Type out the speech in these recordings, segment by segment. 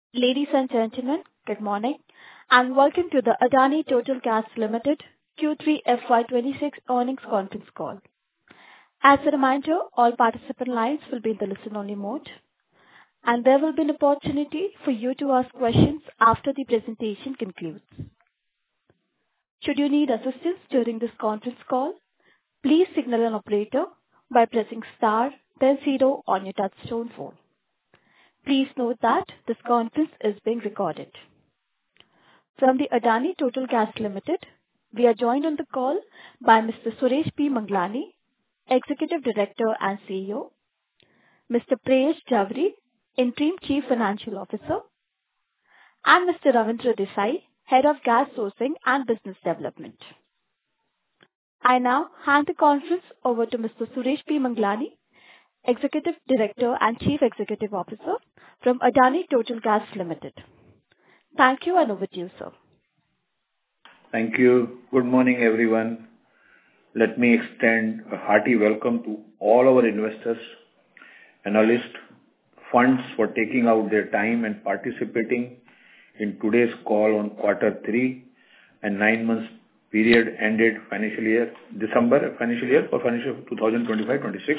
Ladies and gentlemen, good morning, and welcome to the Adani Total Gas Limited Q3 FY26 earnings conference call. As a reminder, all participant lines will be in the listen-only mode, and there will be an opportunity for you to ask questions after the presentation concludes. Should you need assistance during this conference call, please signal an operator by pressing star, then zero on your touchtone phone. Please note that this conference is being recorded. From the Adani Total Gas Limited, we are joined on the call by Mr. Suresh P. Manglani, Executive Director and CEO, Mr. Preyash Jhaveri, Interim Chief Financial Officer, and Mr. Ravindra Desai, Head of Gas Sourcing and Business Development. I now hand the conference over to Mr. Suresh P. Manglani, Executive Director and Chief Executive Officer from Adani Total Gas Limited. Thank you, and over to you, sir. Thank you. Good morning, everyone. Let me extend a hearty welcome to all our investors, analysts, funds for taking out their time and participating in today's call on quarter 3 and 9 months period ended December financial year for financial 2025-26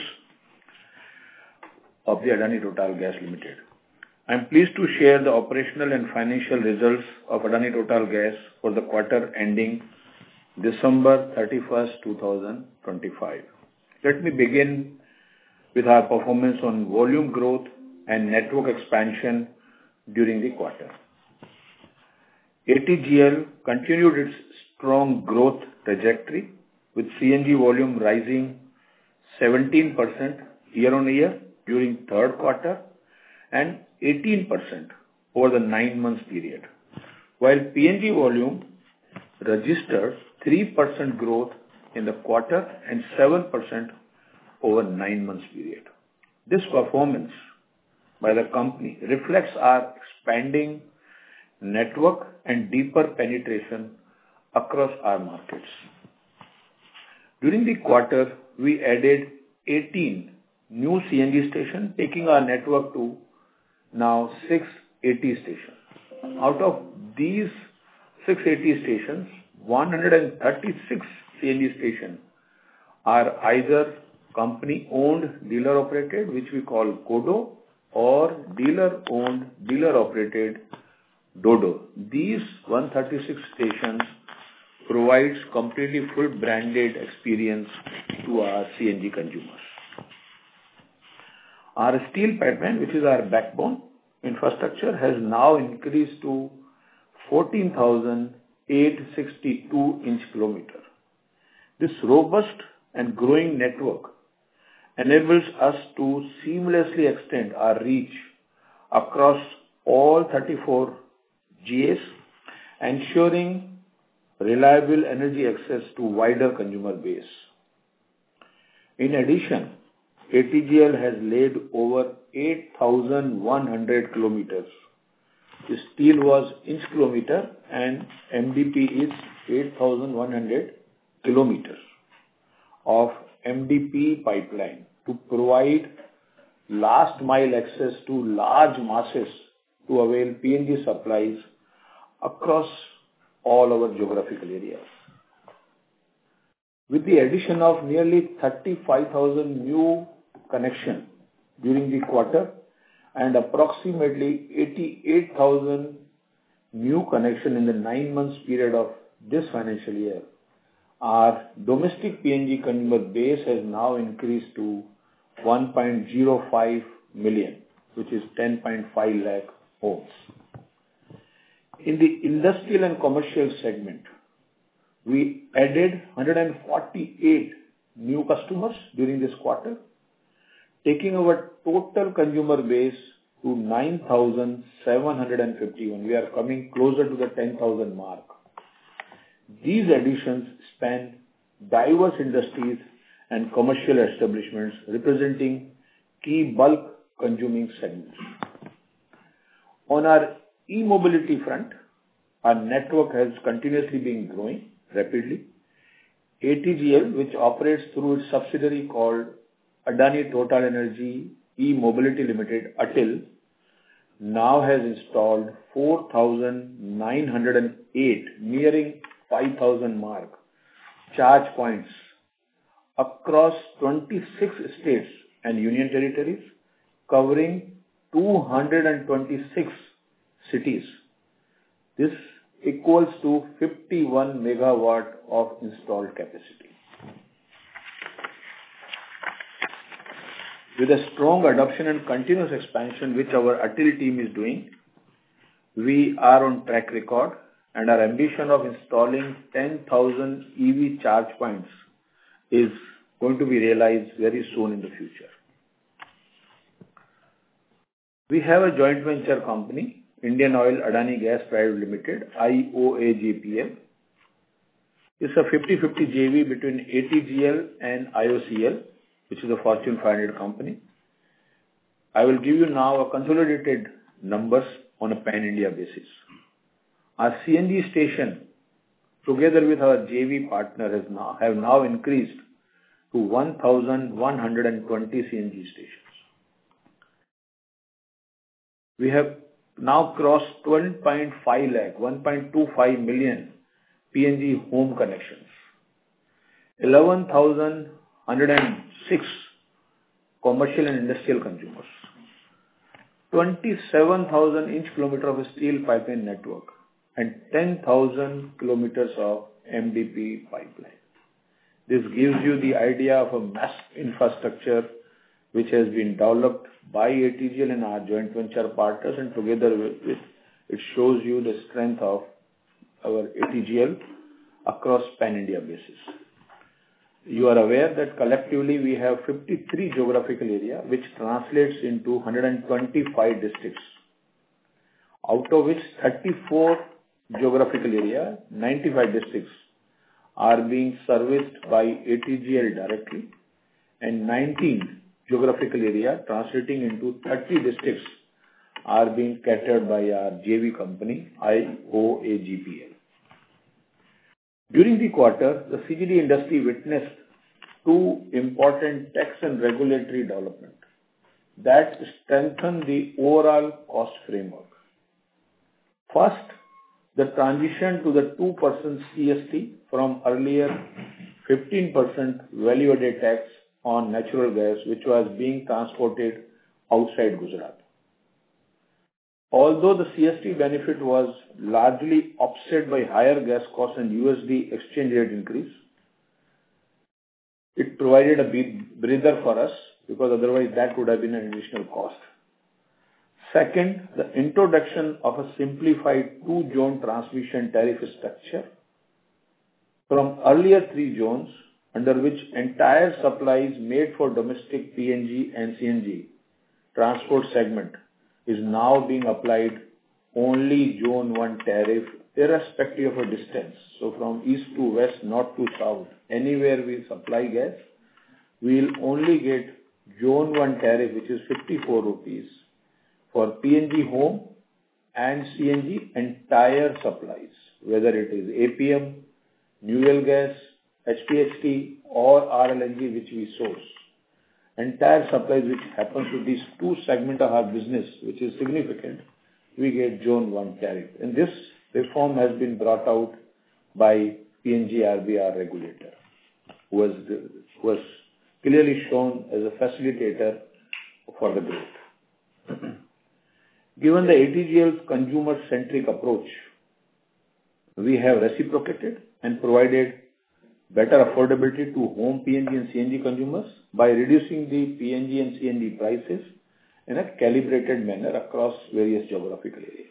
of the Adani Total Gas Limited. I am pleased to share the operational and financial results of Adani Total Gas for the quarter ending December 31st, 2025. Let me begin with our performance on volume growth and network expansion during the quarter. ATGL continued its strong growth trajectory with CNG volume rising 17% year-on-year during third quarter and 18% over the 9 months period, while PNG volume registered 3% growth in the quarter and 7% over 9 months period. This performance by the company reflects our expanding network and deeper penetration across our markets. During the quarter, we added 18 new CNG stations, taking our network to now 680 stations. Out of these 680 stations, 136 CNG stations are either company-owned, dealer-operated, which we call CODO, or dealer-owned, dealer-operated DODO. These 136 stations provides completely full branded experience to our CNG consumers. Our steel pipeline, which is our backbone infrastructure, has now increased to 14,862 inch kilometer. This robust and growing network enables us to seamlessly extend our reach across all 34 GAs, ensuring reliable energy access to wider consumer base. In addition, ATGL has laid over 8,100 kilometers. The steel was inch kilometer and MDP is 8,100 kilometers of MDP pipeline to provide last mile access to large masses to avail PNG supplies across all our geographical areas. With the addition of nearly 35,000 new connections during the quarter and approximately 88,000 new connections in the 9 months period of this financial year, our domestic PNG consumer base has now increased to 1.05 million, which is 10.5 lakh homes. In the industrial and commercial segment, we added 148 new customers during this quarter, taking our total consumer base to 9,751. We are coming closer to the 10,000 mark. These additions span diverse industries and commercial establishments representing key bulk consuming segments. On our e-mobility front, our network has continuously been growing rapidly. ATGL, which operates through its subsidiary called Adani Total Energy E-Mobility Limited, ATIL, now has installed 4,908, nearing 5,000 mark, charge points across 26 states and union territories, covering 226 cities. This equals to 51 megawatt of installed capacity. With a strong adoption and continuous expansion which our Atil team is doing, we are on track record, and our ambition of installing 10,000 EV charge points is going to be realized very soon in the future. We have a joint venture company, Indian Oil Adani Gas Private Limited, IOAGPL. It's a 50-50 JV between ATGL and IOCL, which is a Fortune 500 company. I will give you now a consolidated numbers on a pan-India basis. Our CNG station, together with our JV partner, have now increased to 1,120 CNG stations. We have now crossed 12.5 lakh, 1.25 million PNG home connections, 11,106 commercial and industrial consumers, 27,000 inch kilometer of steel pipeline network, and 10,000 kilometers of MDP pipeline. This gives you the idea of a massive infrastructure which has been developed by ATGL and our joint venture partners, and together with it shows you the strength of our ATGL across pan-India basis. You are aware that collectively we have 53 geographical area, which translates into 125 districts, out of which 34 geographical area, 95 districts, are being serviced by ATGL directly, and 19 geographical area translating into 30 districts are being catered by our JV company, IOAGPL. During the quarter, the CGD industry witnessed two important tax and regulatory development that strengthen the overall cost framework. First, the transition to the 2% CST from earlier 15% value-added tax on natural gas, which was being transported outside Gujarat. Although the CST benefit was largely offset by higher gas costs and USD exchange rate increase, it provided a breather for us, because otherwise that would have been an additional cost. Second, the introduction of a simplified two-zone transmission tariff structure from earlier 3 zones, under which entire supplies made for domestic PNG and CNG transport segment is now being applied only Zone 1 tariff, irrespective of a distance. So from east to west, north to south, anywhere we supply gas, we will only get Zone 1 tariff, which is 54 rupees for PNG home and CNG entire supplies, whether it is APM, new well gas, HPHT or RLNG which we source. Entire supplies which happens to these two segments of our business, which is significant, we get Zone 1 tariff. And this reform has been brought out by PNGRB regulator, who was clearly shown as a facilitator for the growth. Given the ATGL's consumer-centric approach, we have reciprocated and provided better affordability to home PNG and CNG consumers by reducing the PNG and CNG prices in a calibrated manner across various geographical areas.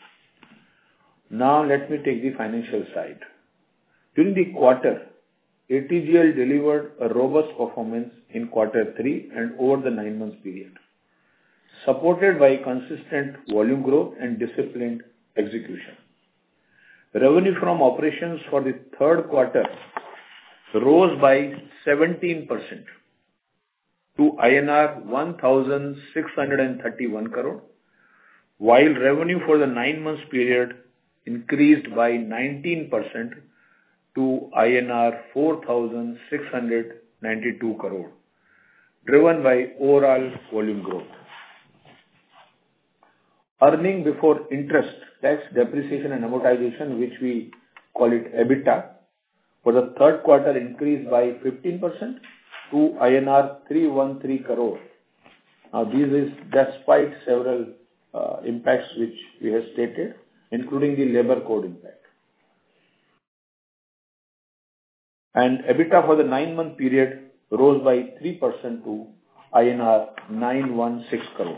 Now let me take the financial side. During the quarter, ATGL delivered a robust performance in Q3 and over the 9 months period, supported by consistent volume growth and disciplined execution. Revenue from operations for the third quarter rose by 17% to INR 1,631 crore, while revenue for the 9 months period increased by 19% to INR 4,692 crore, driven by overall volume growth. earning before interest, tax, depreciation, and amortization, which we call it EBITDA, for the third quarter increased by 15% to INR 313 crore. Now, this is despite several impacts which we have stated, including the labor code impact. And EBITDA for the 9-month period rose by 3% to INR 916 crore.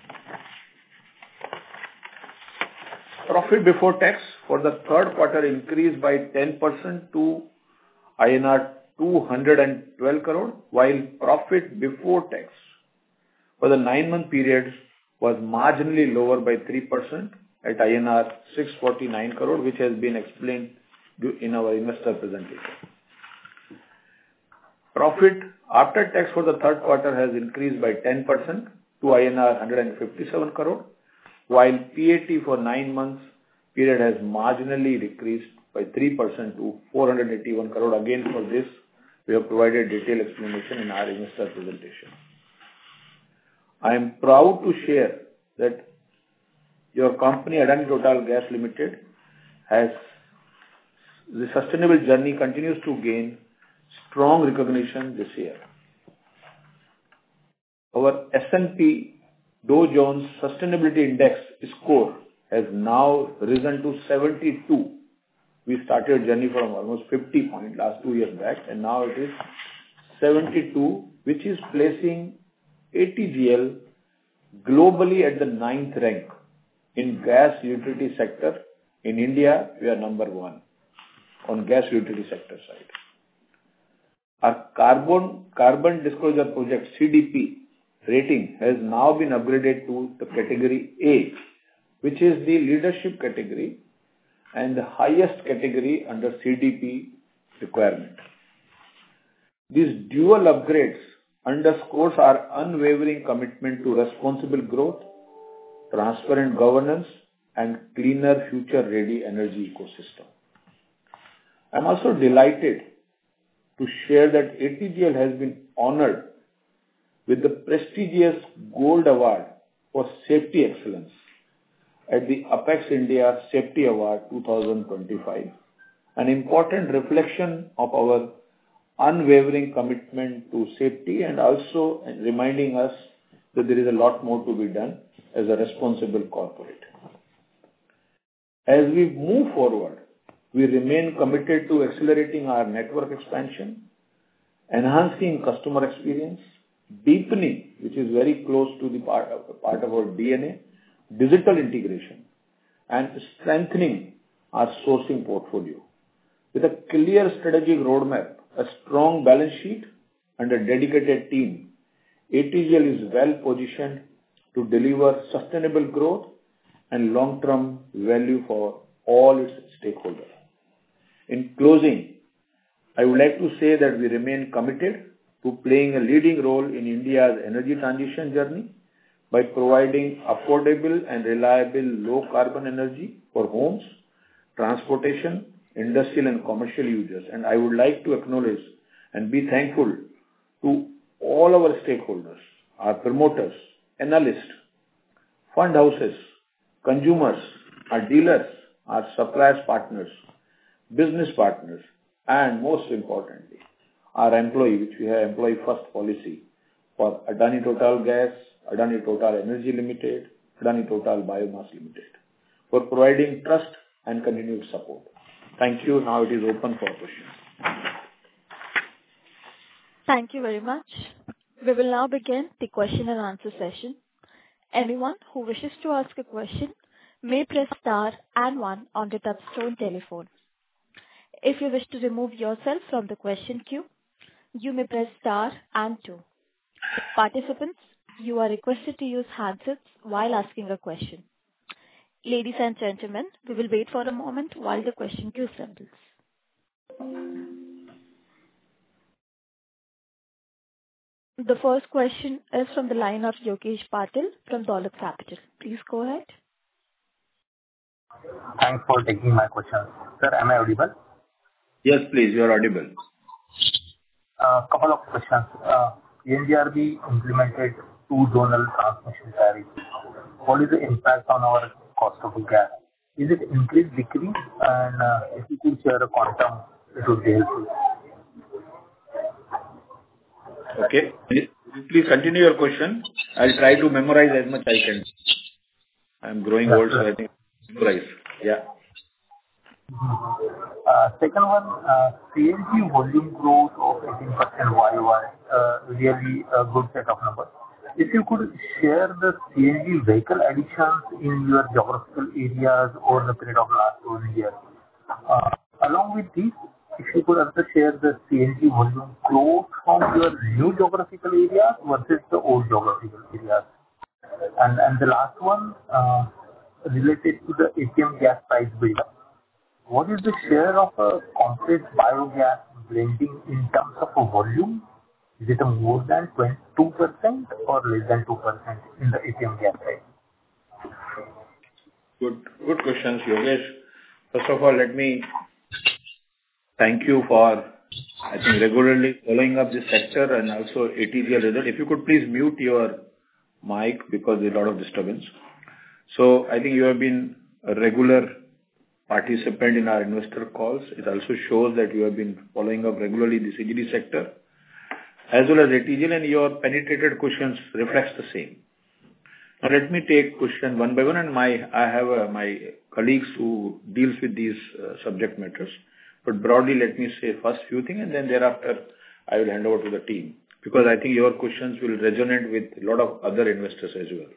Profit before tax for the third quarter increased by 10% to INR 212 crore, while profit before tax for the 9-month period was marginally lower by 3% at INR 649 crore, which has been explained in our investor presentation. Profit after tax for the third quarter has increased by 10% to INR 157 crore, while PAT for 9 months period has marginally decreased by 3% to 481 crore. Again, for this, we have provided detailed explanation in our investor presentation. I am proud to share that your company, Adani Total Gas Limited, has the sustainable journey continues to gain strong recognition this year. Our S&P Dow Jones Sustainability Index score has now risen to 72. We started journey from almost 50 points last 2 years back, and now it is 72, which is placing ATGL globally at the 9th rank in gas utility sector. In India, we are number 1 on gas utility sector side. Our carbon disclosure project CDP rating has now been upgraded to the category A, which is the leadership category and the highest category under CDP requirement. These dual upgrades underscores our unwavering commitment to responsible growth, transparent governance, and cleaner future-ready energy ecosystem. I am also delighted to share that ATGL has been honored with the prestigious Gold Award for Safety Excellence at the Apex India Safety Award 2025, an important reflection of our unwavering commitment to safety and also reminding us that there is a lot more to be done as a responsible corporate. As we move forward, we remain committed to accelerating our network expansion, enhancing customer experience, deepening, which is very close to the part of our DNA, digital integration, and strengthening our sourcing portfolio. With a clear strategic roadmap, a strong balance sheet, and a dedicated team, ATGL is well positioned to deliver sustainable growth and long-term value for all its stakeholders. In closing, I would like to say that we remain committed to playing a leading role in India's energy transition journey by providing affordable and reliable low-carbon energy for homes, transportation, industrial and commercial users. And I would like to acknowledge and be thankful to all our stakeholders, our promoters, analysts, fund houses, consumers, our dealers, our suppliers partners, business partners, and most importantly, our employee, which we have employee first policy for Adani Total Gas, Adani Total Energy Limited, Adani Total Biomass Limited, for providing trust and continued support. Thank you. Now it is open for questions. Thank you very much. We will now begin the question and answer session. Anyone who wishes to ask a question may press star and 1 on the touchtone telephone. If you wish to remove yourself from the question queue, you may press star and 2. Participants, you are requested to use handsets while asking a question. Ladies and gentlemen, we will wait for a moment while the question queue assembles. The first question is from the line of Yogesh Patil from Dolat Capital. Please go ahead. Thanks for taking my question. Sir, am I audible? Yes, please. You are audible. Couple of questions. NGRB implemented 2 zonal transmission tariffs what is the impact on our cost of gas? Is it increase, decrease? And if you could share a quantum, it would be helpful. Okay. Please continue your question. I'll try to memorize as much I can. I'm growing old, so I think memorize. Yeah. Second one, CNG volume growth of 18% YOY, really a good set of numbers. If you could share the CNG vehicle additions in your geographical areas over the period of last 1 year. Along with this, if you could also share the CNG volume growth from your new geographical areas versus the old geographical areas. And the last one, related to the APM gas price buildup. What is the share of a compressed biogas blending in terms of a volume? Is it a more than 2% or less than 2% in the APM gas price? Good questions, Yogesh. First of all, let me thank you for, I think, regularly following up this sector and also ATGL result. If you could please mute your mic because there's a lot of disturbance. So I think you have been a regular participant in our investor calls. It also shows that you have been following up regularly the CGD sector as well as ATGL, and your penetrated questions reflects the same. Now let me take question one by one, and I have my colleagues who deals with these subject matters. But broadly, let me say first few things, and then thereafter I will hand over to the team, because I think your questions will resonate with a lot of other investors as well.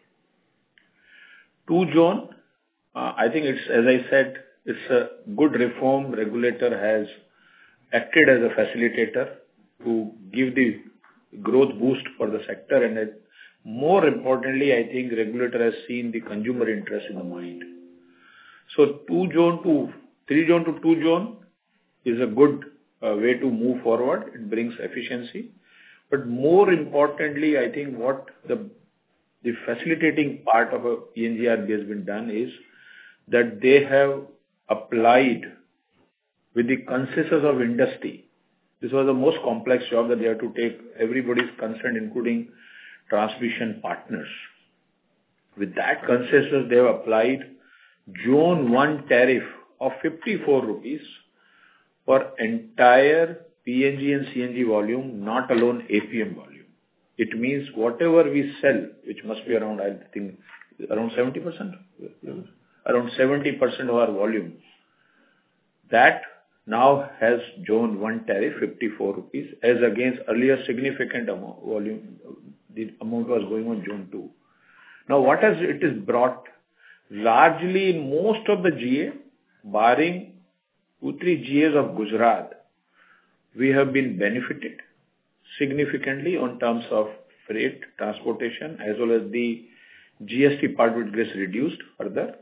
2 zone, I think it's, as I said, it's a good reform. Regulator has acted as a facilitator to give the growth boost for the sector, and more importantly, I think regulator has seen the consumer interest in the mind. So 3 zone to 2 zone is a good way to move forward. It brings efficiency. But more importantly, I think what the facilitating part of a PNGRB has been done is that they have applied with the consensus of industry. This was the most complex job that they have to take everybody's consent, including transmission partners. With that consensus, they have applied Zone 1 tariff of 54 rupees for entire PNG and CNG volume, not alone APM volume. It means whatever we sell, which must be around, I think, around 70%? Around 70% of our volume, that now has Zone 1 tariff, 54 rupees, as against earlier significant amount volume, the amount was going on Zone 2. Now, what has it is brought? Largely in most of the GA, barring 2-3 GAs of Gujarat, we have been benefited significantly on terms of freight, transportation, as well as the GST part which gets reduced further.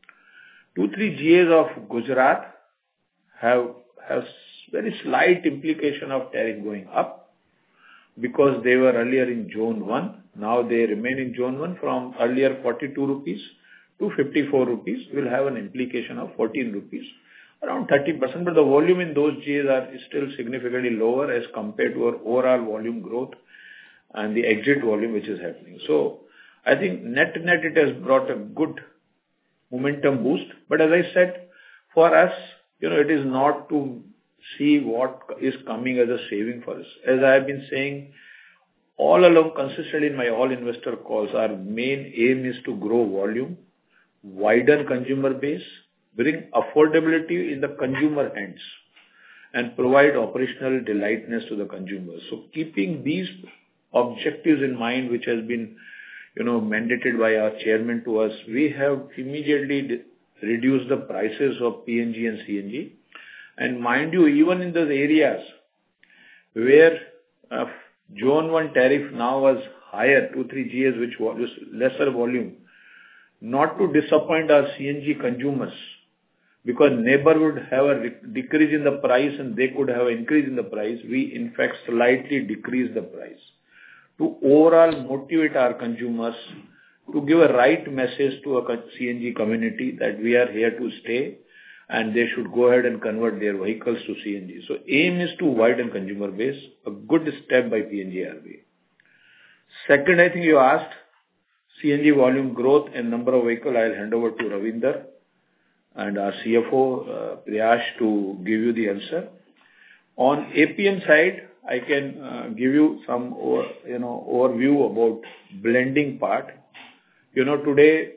2-3 GAs of Gujarat have very slight implication of tariff going up because they were earlier in Zone 1. Now they remain in Zone 1 from earlier 42 rupees to 54 rupees will have an implication of 14 rupees, around 30%. But the volume in those GAs are still significantly lower as compared to our overall volume growth and the exit volume which is happening. So I think net it has brought a good momentum boost. But as I said, for us, it is not to see what is coming as a saving for us. As I have been saying all along consistently in my all investor calls, our main aim is to grow volume, widen consumer base, bring affordability in the consumer hands, and provide operational delightness to the consumers. So keeping these objectives in mind, which has been mandated by our chairman to us, we have immediately reduced the prices of PNG and CNG. And mind you, even in those areas where Zone 1 tariff now was higher, 2-3 GAs, which was lesser volume, not to disappoint our CNG consumers, because neighbor would have a decrease in the price and they could have an increase in the price, we in fact slightly decrease the price to overall motivate our consumers to give a right message to a CNG community that we are here to stay and they should go ahead and convert their vehicles to CNG. So aim is to widen consumer base, a good step by PNGRB. Second, I think you asked CNG volume growth and number of vehicles, I'll hand over to Ravinder and our CFO, Priyash, to give you the answer. On APM side, I can give you some overview about blending part. Today,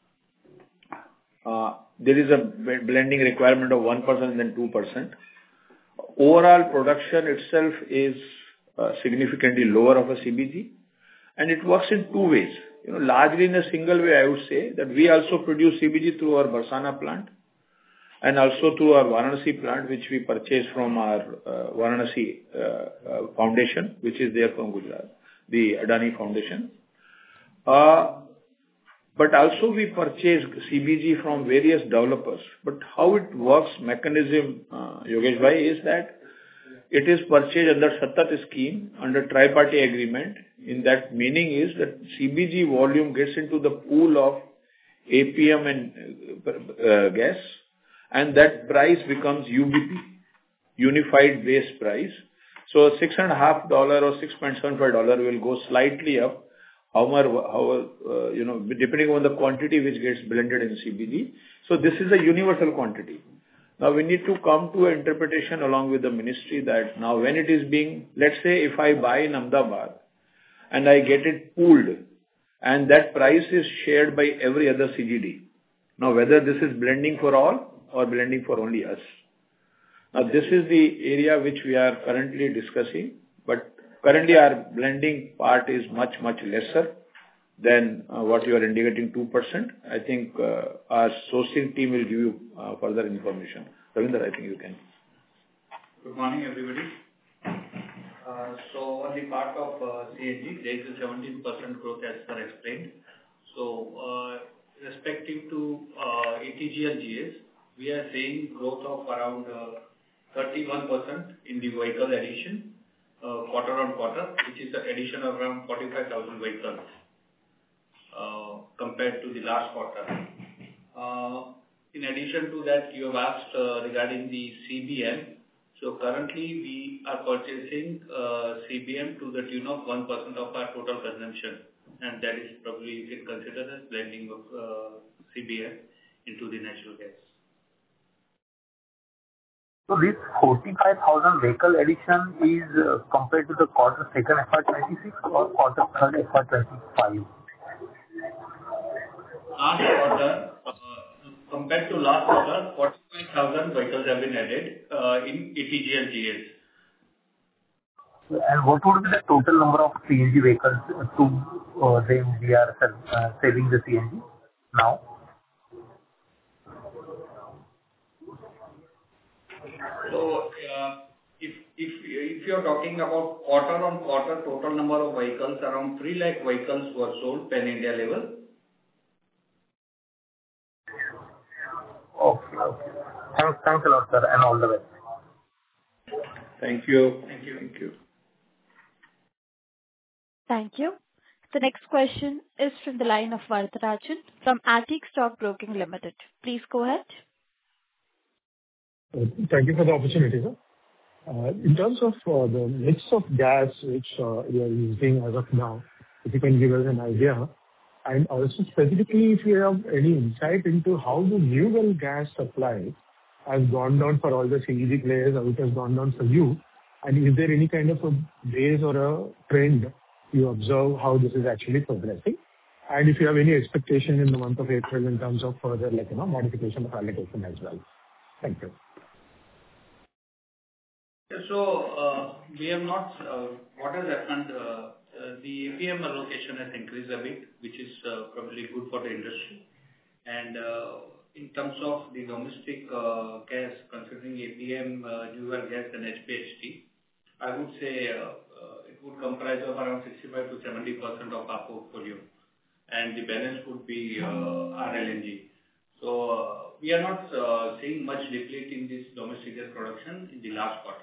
there is a blending requirement of 1% and then 2%. Overall production itself is significantly lower of a CBG, and it works in two ways. Largely in a single way, I would say that we also produce CBG through our Barsana plant and also through our Varanasi plant, which we purchase from our Varanasi foundation, which is there from Gujarat, the Adani Foundation. But also we purchase CBG from various developers. But how it works, mechanism, Yogesh Bhai, is that it is purchased under Satat scheme, under tri-party agreement. In that meaning is that CBG volume gets into the pool of APM and gas, and that price becomes UBP, Unified Base Price. So $6.50 or $6.75 will go slightly up, depending on the quantity which gets blended in CBG. So this is a universal quantity. Now we need to come to an interpretation along with the ministry that now when it is being, let's say if I buy in Ahmedabad and I get it pooled and that price is shared by every other CGD. Now whether this is blending for all or blending for only us. Now this is the area which we are currently discussing, but currently our blending part is much, much lesser than what you are indicating 2%. I think our sourcing team will give you further information. Ravinder, I think you can. Good morning, everybody. So on the part of CNG, there is a 17% growth as per explained. So respective to ATGL GS, we are seeing growth of around 31% in the vehicle addition quarter on quarter, which is the addition of around 45,000 vehicles compared to the last quarter. In addition to that, you have asked regarding the CBM. So currently we are purchasing CBM to the tune of 1% of our total consumption, and that is probably you can consider as blending of CBM into the natural gas. So this 45,000 vehicle addition is compared to the quarter second FY26 or quarter third FY25? Last quarter, compared to last quarter, 45,000 vehicles have been added in ATGL GS. And what would be the total number of CNG vehicles to them we are saving the CNG now? So, if you are talking about quarter on quarter total number of vehicles, around 3 lakh vehicles were sold pan India level. Okay. Thanks a lot, sir, and all the best. Thank you. Thank you. Thank you. Thank you. The next question is from the line of Varatharajan from Antique Stock Broking Limited. Please go ahead. Thank you for the opportunity, sir. In terms of the mix of gas which you are using as of now, if you can give us an idea, and also specifically if you have any insight into how the new well gas supply has gone down for all the CGD players, how it has gone down for you, and is there any kind of a base or a trend you observe how this is actually progressing? And if you have any expectation in the month of April in terms of further modification of allocation as well. Thank you. So, we have not, what has happened, the APM allocation has increased a bit, which is probably good for the industry. And in terms of the domestic gas, considering APM, new well gas and HPHT, I would say it would comprise of around 65 to 70% of our portfolio. And the balance would be RLNG. So, we are not seeing much deplete in this domestic gas production in the last quarter.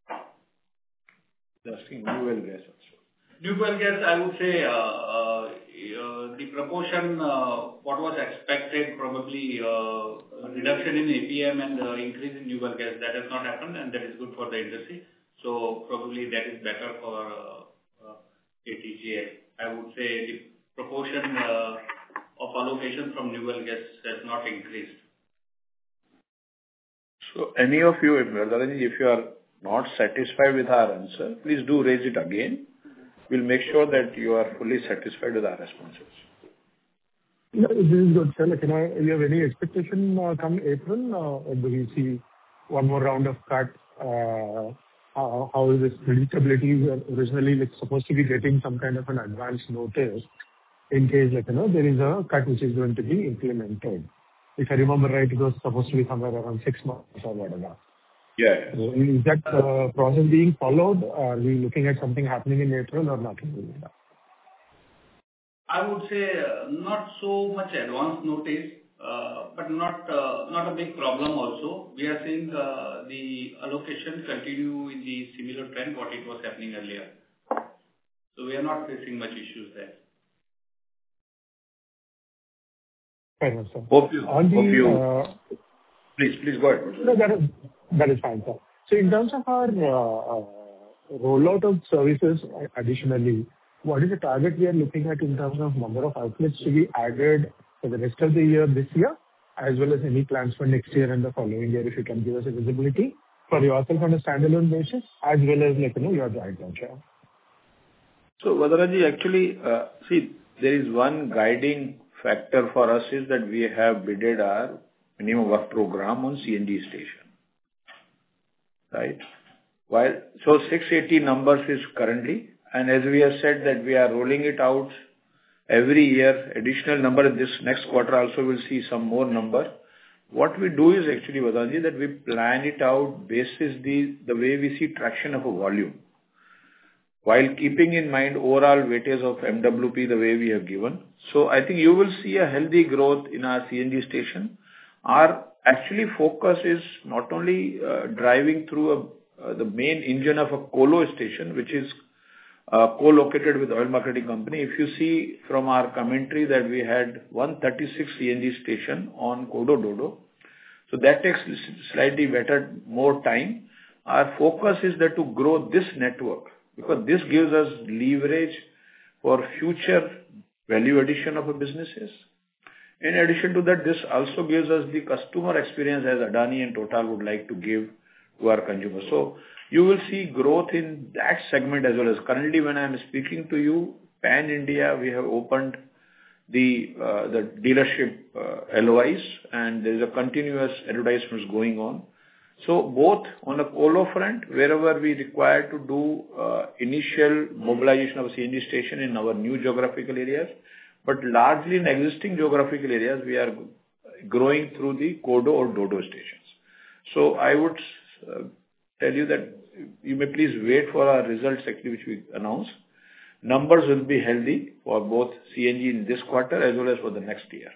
Asking new well gas also. New well gas, I would say the proportion, what was expected, probably reduction in APM and increase in new well gas, that has not happened, and that is good for the industry. So probably that is better for ATGL. I would say the proportion of allocation from new well gas has not increased. So any of you, if you are not satisfied with our answer, please do raise it again. We'll make sure that you are fully satisfied with our responses. No, this is good, sir. Like, you have any expectation come April, or do we see one more round of cut? How is this predictability? We are originally, like, supposed to be getting some kind of an advance notice in case, like, there is a cut which is going to be implemented. If I remember right, it was supposed to be somewhere around 6 months or whatever. Yeah. So is that process being followed? Are we looking at something happening in April or nothing? I would say not so much advance notice, but not a big problem also. We are seeing the allocation continue in the similar trend what it was happening earlier. So we are not facing much issues there. Fair enough, sir. Please go ahead. No, that is fine, sir. So in terms of our rollout of services additionally, what is the target we are looking at in terms of number of outlets to be added for the rest of the year, this year, as well as any plans for next year and the following year, if you can give us a visibility for yourself on a standalone basis, as well as, like, your joint venture? So, Vadaraji, actually, see, there is one guiding factor for us is that we have bidded our minimum work program on CNG station, right? So 680 numbers is currently, and as we have said that we are rolling it out every year, additional number this next quarter also will see some more number. What we do is actually, Vadaraji, that we plan it out basis the way we see traction of a volume, while keeping in mind overall weightage of MWP the way we have given. So I think you will see a healthy growth in our CNG station. Our actually focus is not only driving through the main engine of a colo station, which is co-located with oil marketing company. If you see from our commentary that we had 136 CNG station on Codo Dodo, so that takes slightly better, more time. Our focus is that to grow this network, because this gives us leverage for future value addition of our businesses. In addition to that, this also gives us the customer experience as Adani and Total would like to give to our consumers. So you will see growth in that segment as well. As currently when I am speaking to you, Pan India, we have opened the dealership LOIs, and there is a continuous advertisements going on. So both on the colo front, wherever we require to do initial mobilization of a CNG station in our new geographical areas, but largely in existing geographical areas, we are growing through the Codo or Dodo stations. So I would tell you that you may please wait for our results actually which we announce. Numbers will be healthy for both CNG in this quarter as well as for the next year.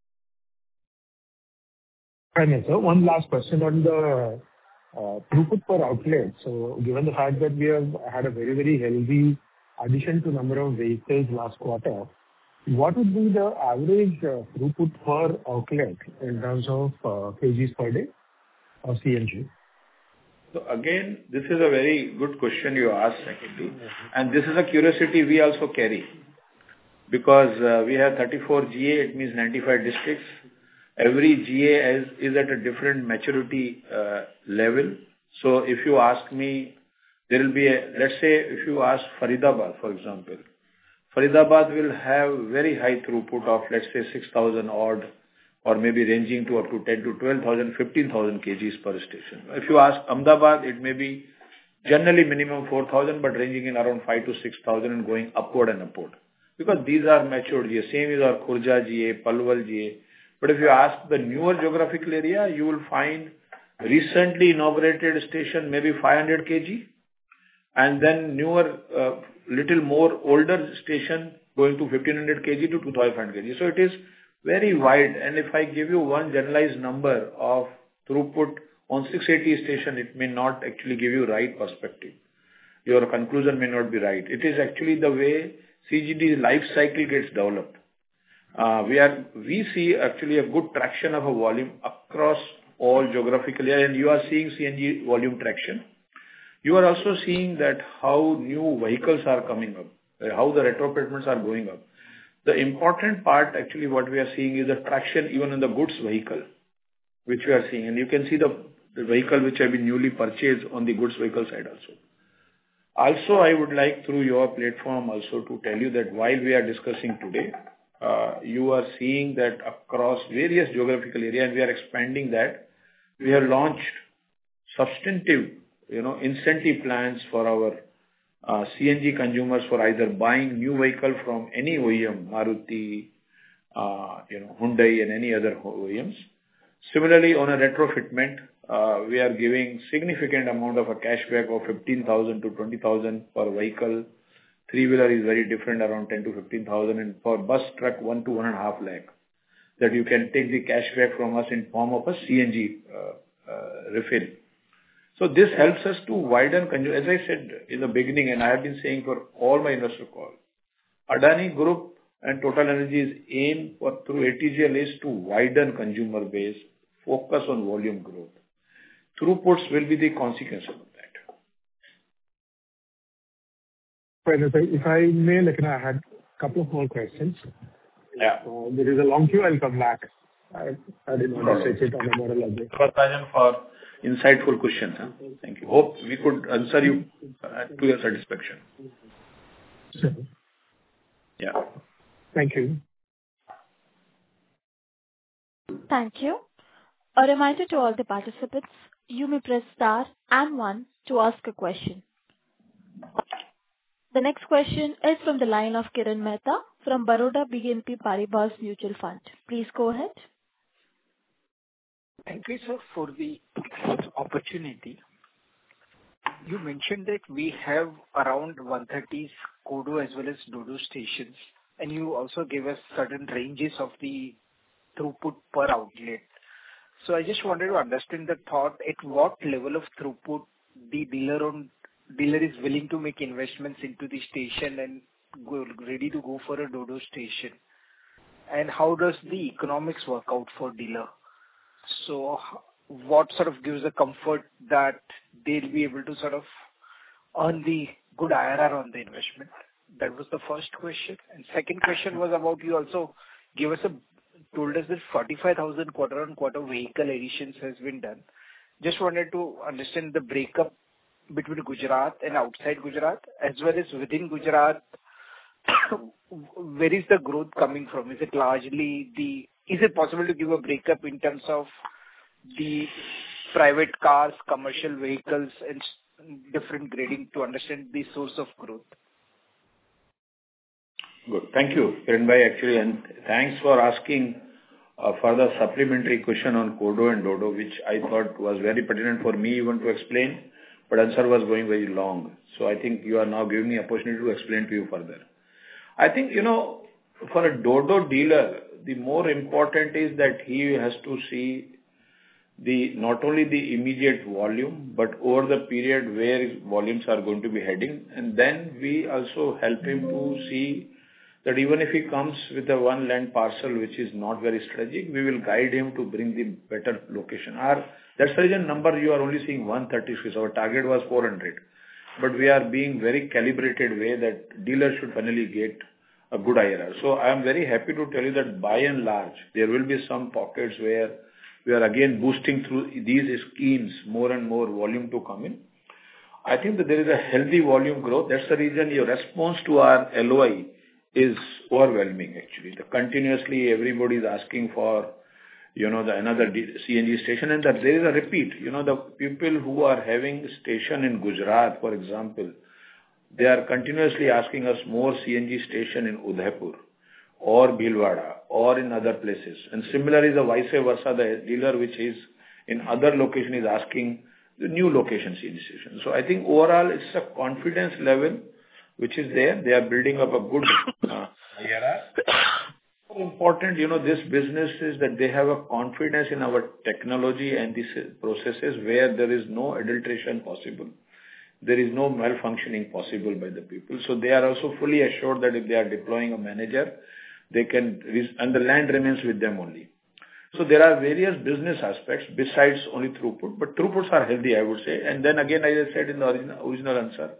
Fine, sir. One last question on the throughput per outlet. So given the fact that we have had a very, very healthy addition to number of vehicles last quarter, what would be the average throughput per outlet in terms of kgs per day of CNG? So again, this is a very good question you asked, actually. And this is a curiosity we also carry. Because we have 34 GA, it means 95 districts. Every GA is at a different maturity level. So if you ask me, there will be let's say if you ask Faridabad, for example, Faridabad will have very high throughput of, let's say, 6,000 odd, or maybe ranging to up to 10 to 12,000, 15,000 kgs per station. If you ask Ahmedabad, it may be generally minimum 4,000, but ranging in around 5 to 6,000 and going upward and upward. Because these are matured GA. Same is our Khurja GA, Palwal GA. But if you ask the newer geographical area, you will find recently inaugurated station maybe 500 kg, and then newer, little more older station going to 1500 kg to 2500 kg. So it is very wide. And if I give you one generalized number of throughput on 680 station, it may not actually give you right perspective. Your conclusion may not be right. It is actually the way CGD life cycle gets developed. We see actually a good traction of a volume across all geographical area, and you are seeing CNG volume traction. You are also seeing that how new vehicles are coming up, how the retrofitments are going up. The important part, actually, what we are seeing is the traction even in the goods vehicle, which we are seeing. And you can see the vehicle which have been newly purchased on the goods vehicle side also. Also, I would like, through your platform also, to tell you that while we are discussing today, you are seeing that across various geographical areas, and we are expanding that. We have launched substantive, incentive plans for our CNG consumers for either buying new vehicle from any OEM, Maruti, Hyundai, and any other OEMs. Similarly, on a retrofitment, we are giving significant amount of a cashback of 15,000 to 20,000 per vehicle. Three-wheeler is very different, around 10 to 15,000, and for bus, truck, 1 to 1.5 lakh, that you can take the cashback from us in form of a CNG refill. So this helps us to widen, as I said in the beginning, and I have been saying for all my investor calls, Adani Group and Total Energies aim for through ATGL is to widen consumer base, focus on volume growth. Throughputs will be the consequence of that. If I may, I had a couple of more questions. Yeah. There is a long queue. I'll come back. I didn't want to stretch it on a moral object. For insightful questions. Thank you. Hope we could answer you to your satisfaction. Sure. Yeah. Thank you. Thank you. A reminder to all the participants, you may press star and 1 to ask a question. The next question is from the line of Kiran Mehta from Baroda BNP Paribas Mutual Fund. Please go ahead. Thank you, sir, for the opportunity. You mentioned that we have around 130 CODO as well as DODO stations, and you also gave us certain ranges of the throughput per outlet. So I just wanted to understand the thought at what level of throughput the dealer is willing to make investments into the station and ready to go for a DODO station, and how does the economics work out for dealer? So what sort of gives the comfort that they'll be able to sort of earn the good IRR on the investment? That was the first question. And second question was about, you also told us that 45,000 quarter-on-quarter vehicle additions has been done. Just wanted to understand the breakup between Gujarat and outside Gujarat, as well as within Gujarat, where is the growth coming from? Is it possible to give a breakup in terms of the private cars, commercial vehicles, and different grading to understand the source of growth? Good. Thank you, Kiran bhai, actually, and thanks for asking a further supplementary question on CODO and DODO, which I thought was very pertinent for me even to explain, but answer was going very long. So I think you are now giving me opportunity to explain to you further. I think, for a DODO dealer, the more important is that he has to see not only the immediate volume, but over the period where volumes are going to be heading. And then we also help him to see that even if he comes with a one land parcel which is not very strategic, we will guide him to bring the better location. That's the reason number you are only seeing 136. Our target was 400. But we are being very calibrated way that dealers should finally get a good IRR. So I am very happy to tell you that by and large, there will be some pockets where we are again boosting through these schemes more and more volume to come in. I think that there is a healthy volume growth. That's the reason your response to our LOI is overwhelming, actually. Continuously, everybody is asking for, another CNG station, and that there is a repeat. The people who are having station in Gujarat, for example, they are continuously asking us more CNG station in Udaipur or Bhilwara or in other places. And similarly, the vice versa, the dealer which is in other location is asking the new location CNG station. So I think overall it's a confidence level which is there. They are building up a good IRR. Important, this business is that they have a confidence in our technology and these processes where there is no adulteration possible. There is no malfunctioning possible by the people. So they are also fully assured that if they are deploying a manager, they can, and the land remains with them only. So there are various business aspects besides only throughput, but throughputs are healthy, I would say. And then again, as I said in the original answer,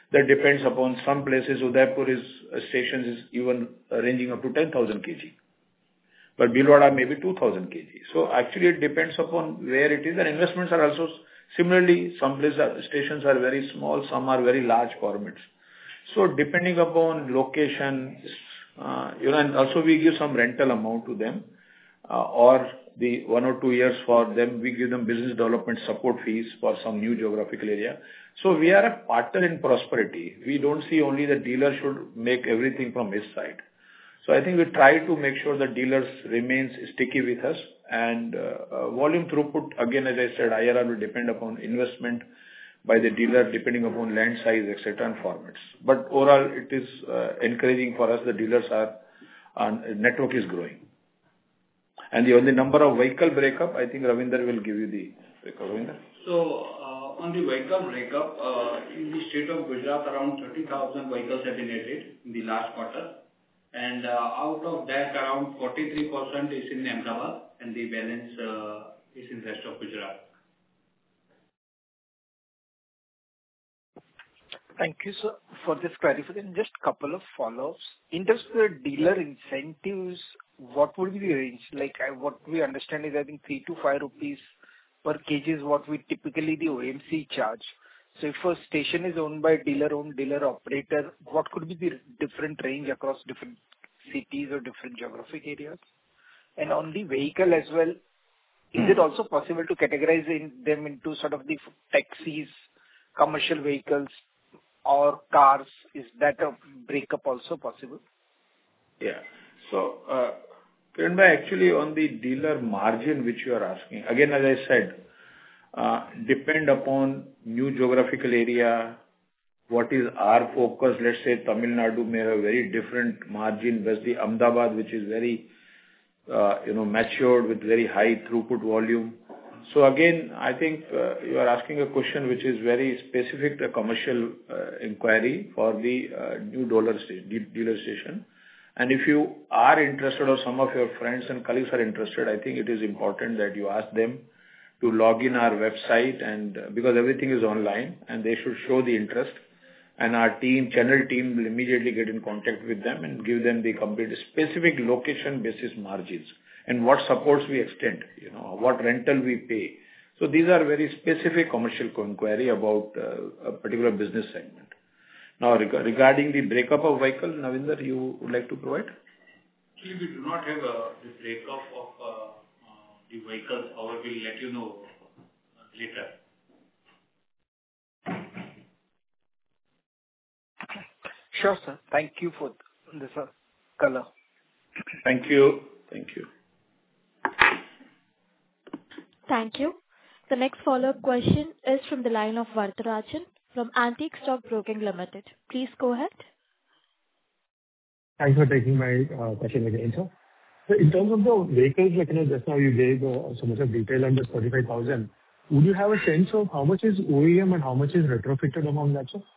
That depends upon some places. Udaipur stations is even ranging up to 10,000 kg, but Bhilwara maybe 2,000 kg. So actually, it depends upon where it is, and investments are also similarly. Some stations are very small, some are very large formats. So depending upon location, and also we give some rental amount to them, or the 1 or 2 years for them, we give them business development support fees for some new geographical area. So we are a partner in prosperity. We don't see only the dealer should make everything from his side. So I think we try to make sure the dealers remains sticky with us, and volume throughput, again, as I said, IRR will depend upon investment by the dealer, depending upon land size, etc., and formats. But overall, it is encouraging for us. The dealers network is growing. And the number of vehicle breakup, I think Ravinder will give you the breakup. Ravinder? So, on the vehicle breakup, in the state of Gujarat, around 30,000 vehicles have been added in the last quarter. And out of that, around 43% is in Ahmedabad, and the balance is in the rest of Gujarat. Thank you, sir, for this clarification. Just a couple of follow-ups. In terms of the dealer incentives, what would be the range? Like, what we understand is, I think 3 to 5 rupees per kg is what we typically the OMC charge. So if a station is owned by dealer-owned, dealer-operator, what could be the different range across different cities or different geographic areas? And on the vehicle as well, is it also possible to categorize them into sort of the taxis, commercial vehicles, or cars? Is that a breakup also possible? Yeah. So, Kiran bhai, actually on the dealer margin which you are asking, again, as I said, depend upon new geographical area, what is our focus. Let's say Tamil Nadu may have very different margin versus the Ahmedabad, which is very, matured with very high throughput volume. So again, I think you are asking a question which is very specific to commercial inquiry for the new dealer station. And if you are interested or some of your friends and colleagues are interested, I think it is important that you ask them to log in our website, and because everything is online, and they should show the interest. And our channel team will immediately get in contact with them and give them the complete specific location basis margins and what supports we extend, what rental we pay. So these are very specific commercial inquiry about a particular business segment. Now, regarding the breakup of vehicle, Ravinder, you would like to provide? Actually, we do not have the breakup of the vehicles. However, we'll let you know later. Sure, sir. Thank you for this color. Thank you. Thank you. Thank you. The next follow-up question is from the line of Varatharajan from Antique Stock Broking Limited. Please go ahead. Thanks for taking my question again, sir. So in terms of the vehicles, just now you gave so much of detail on the 45,000. Would you have a sense of how much is OEM and how much is retrofitted among that, sir?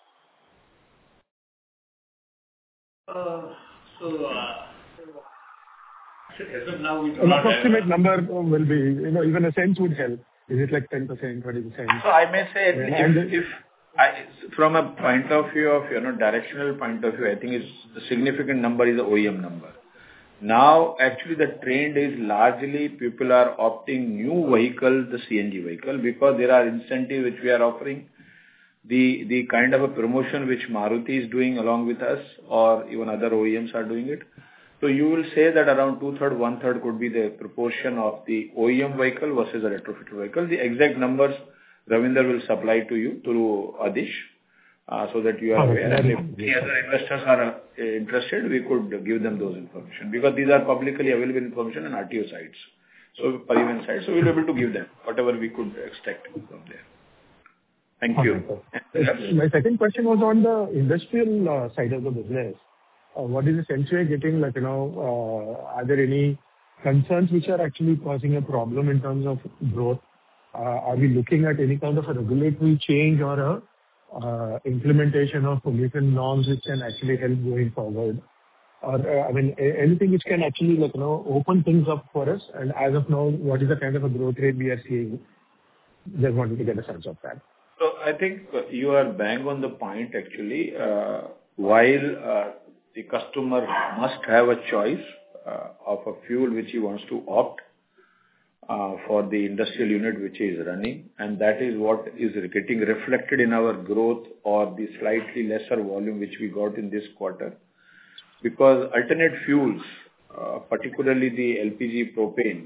As of now, we do An not approximate number will be, even a sense would help. Is it like 10%, 20%? So I may say, from a point of view of, directional point of view, I think the significant number is the OEM number. Now, actually, the trend is largely people are opting new vehicle, the CNG vehicle, because there are incentives which we are offering. The kind of a promotion which Maruti is doing along with us, or even other OEMs are doing it. So you will say that around 2/3, 1/3 could be the proportion of the OEM vehicle versus a retrofitted vehicle. The exact numbers Ravinder will supply to you through Adish, so that you are aware. And if any other investors are interested, we could give them those information, because these are publicly available information on RTO sites, so Parivan sites. So we'll be able to give them whatever we could extract from there. Thank you. My second question was on the industrial side of the business. What is the sense you're getting? Are there any concerns which are actually causing a problem in terms of growth? Are we looking at any kind of a regulatory change or a implementation of pollution norms which can actually help going forward? Or, anything which can actually, open things up for us? And as of now, what is the kind of a growth rate we are seeing? Just wanted to get a sense of that. So I think you are bang on the point, actually. While the customer must have a choice of a fuel which he wants to opt for the industrial unit which is running, and that is what is getting reflected in our growth or the slightly lesser volume which we got in this quarter. Because alternate fuels, particularly the LPG propane,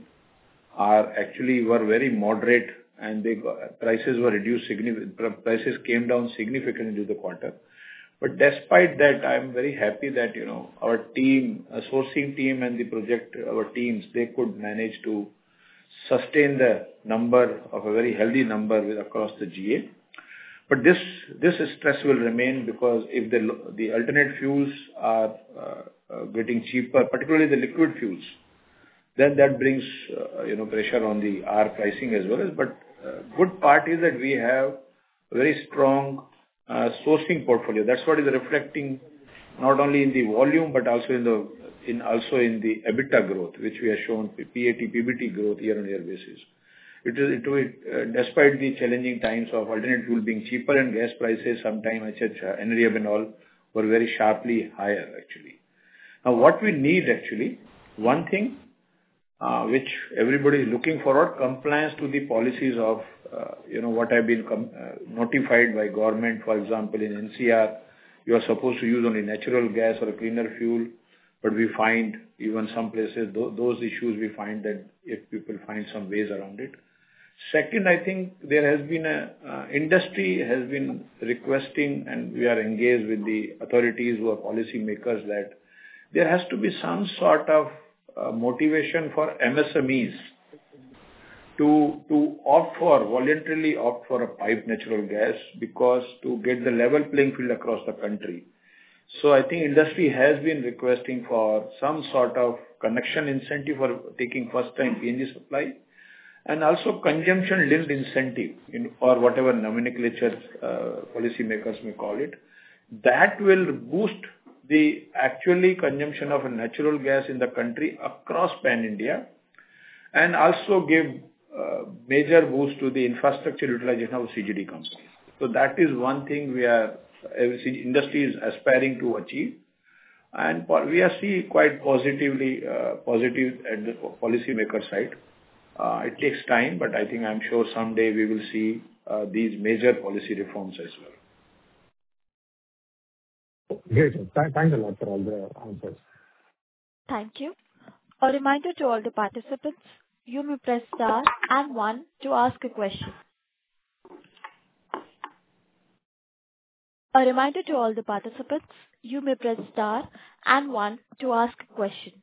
were very moderate, and prices were reduced prices came down significantly during the quarter. But despite that, I am very happy that, our team, sourcing team and the project, our teams, they could manage to sustain the number of a very healthy number across the GA. But this stress will remain, because if the alternate fuels are getting cheaper, particularly the liquid fuels, then that brings pressure on our pricing as well as. But good part is that we have a very strong sourcing portfolio. That's what is reflecting not only in the volume but also in the EBITDA growth, which we have shown PAT, PBT growth year-on-year basis. Despite the challenging times of alternate fuel being cheaper and gas prices sometimes, NREB and all, were very sharply higher, actually. Now, what we need, actually, one thing which everybody is looking for, compliance to the policies of what have been notified by government. For example, in NCR, you are supposed to use only natural gas or a cleaner fuel, but we find even some places those issues, we find that if people find some ways around it. Second, I think there has been industry has been requesting, and we are engaged with the authorities who are policy makers, that there has to be some sort of motivation for MSMEs to voluntarily opt for a piped natural gas, because to get the level playing field across the country. So I think industry has been requesting for some sort of connection incentive for taking first time PNG supply, and also consumption linked incentive or whatever nomenclature policy makers may call it. That will boost the actually consumption of natural gas in the country across pan India, and also give major boost to the infrastructure utilization of CGD companies. So that is one thing industry is aspiring to achieve, and we are seeing quite positive at the policy maker side. It takes time, but I'm sure someday we will see these major policy reforms as well. Great. Thanks a lot for all the answers. Thank you. A reminder to all the participants, you may press star and 1 to ask a question. A reminder to all the participants, you may press star and 1 to ask a question.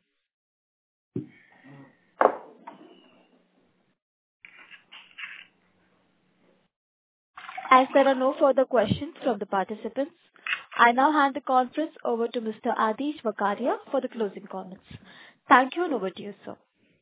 As there are no further questions from the participants, I now hand the conference over to Mr. Adish Vakaria for the closing comments. Thank you, and over to you, sir.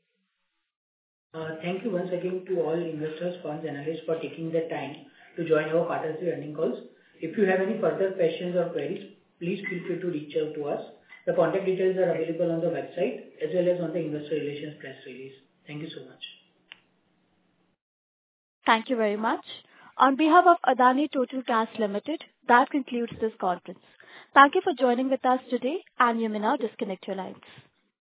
Thank you once again to all investors, funds, analysts for taking the time to join our quarterly earnings calls. If you have any further questions or queries, please feel free to reach out to us. The contact details are available on the website as well as on the investor relations press release. Thank you so much. Thank you very much. On behalf of Adani Total Gas Limited, that concludes this conference. Thank you for joining with us today, and you may now disconnect your lines.